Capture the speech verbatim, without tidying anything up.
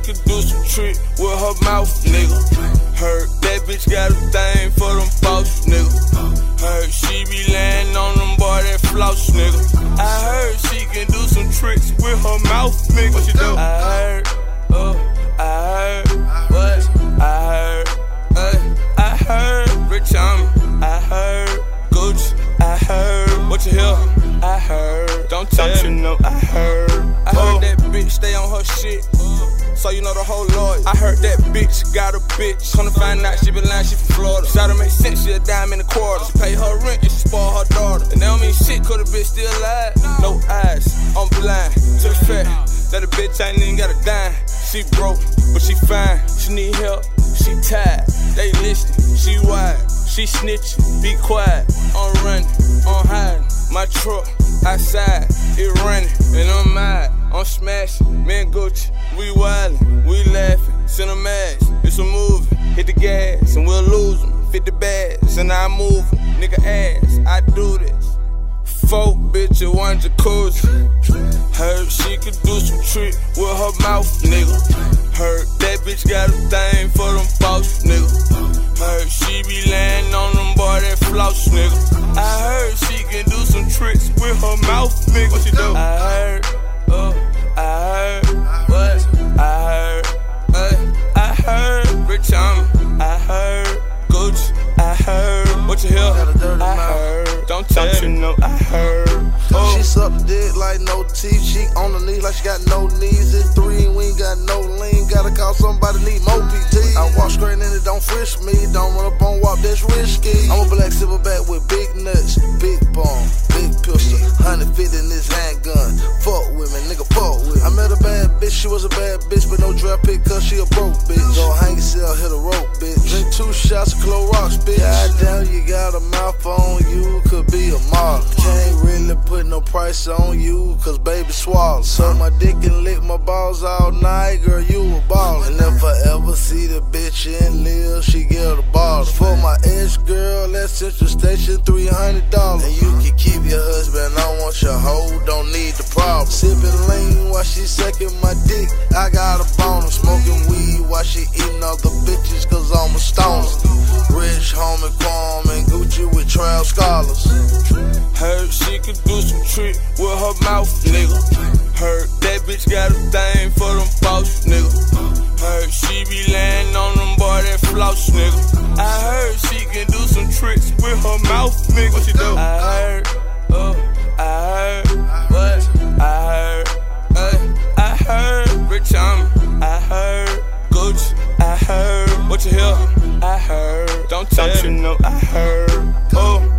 could do some trick with her mouth, nigga. Heard that bitch got a thing for them boss, nigga. Heard she be laying on them boy that floss, nigga. I heard she can do some tricks with her mouth, nigga. What she do? I heard, oh, I heard, what? I heard, uh, I heard, Rich Homie, I heard, Gucci, I heard, what you hear? I heard, don't tell you know, I heard. I heard that bitch stay on her shit, so you know the whole lawyer. I heard that bitch got a bitch. Come to find out she been lying, she from Florida. Try to make sense, she a dime in a quarter. She pay her rent and she spoil her daughter. And that don't mean shit, cause the bitch still alive. No eyes, I'm blind to the fact that a bitch ain't even got a dime. She broke, but she fine. She need help, she tired. They listening, she wide. She snitching, be quiet. I'm running, I'm hiding. My truck outside, it running, and I'm mad. I'm smashing, me and Gucci, we wildin', we laughing, send a mask, it's a movie. Hit the gas and we'll lose them. fifty bags and I move them. Nigga ass, I do this. Folk bitch in one jacuzzi. Heard she could do some trick with her mouth, nigga. Heard that bitch got a thing for them boss, nigga. Heard she be laying on them boy that floss, nigga. I heard she can do some tricks with her mouth, nigga. What she do? I heard, oh, I heard, what? I heard, uh, I heard, Rich Homie, I heard, Gucci, I heard, what you hear? I heard, don't tell you know, I heard. Oh. She sucked dick like no teeth. She on the knees like she got no knees. It's three, we ain't got no lean. Gotta call somebody, need more P T. I walk straight in it, don't frisk me. Don't run up on walk, that's risky. I'm a black silverback with big nuts, big bomb, big pistol, one fifty in this handgun. Fuck with me, nigga, fuck with me. I met a bad bitch, she was a bad bitch, but no draft pick cause she a broke bitch. Go hang yourself, hit a rope, bitch. Drink two shots of Clorox, bitch. Goddamn, you got a mouth on you, could be a model. Can't really put no price on you, cause baby swallow. Suck my dick and lick my balls all night, girl, you a baller. And if I ever see the bitch in live, she get a bottle. For my ex girl at Central Station, three hundred dollars. And you can keep your husband, I want your hoe, don't need the problem. Sipping lean while she sucking my dick, I got a boner. Smoking weed while she eating other bitches, cause I'm a stoner. Rich Homie, Kwame, and Gucci with trial scholars. Heard she could do some trick with her mouth, nigga. Heard that bitch got a thing for them boss, nigga. Heard she be laying on them boy that floss, nigga. I heard she can do some tricks with her mouth, nigga. What she do? I heard, oh, I heard, what? I heard, uh, I heard, Rich Homie, I heard, Gucci, I heard, what you hear? I heard, don't tell you know, I heard, oh.